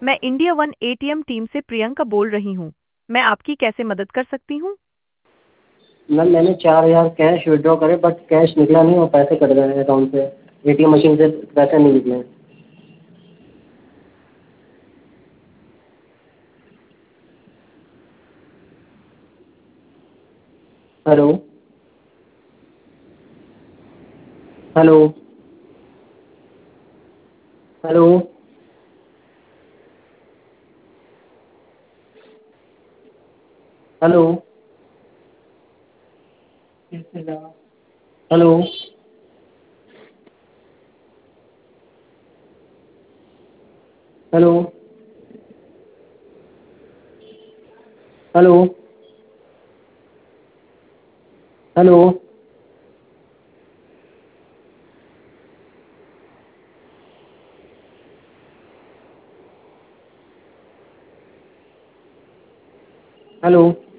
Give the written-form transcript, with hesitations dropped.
मैं India one ATM team से प्रियंका बोल रही हूँ। मैं आपकी कैसे मदद कर सकती हूँ? मैम मैंने 4,000 कैश विड्रॉ करे बट कैश निकला नहीं और पैसे कट गए हैं अकाउंट से। एटीएम मशीन से पैसे नहीं निकले। Hello. Hello. Hello. Hello. Hello. Hello. Hello. Hello. Hello.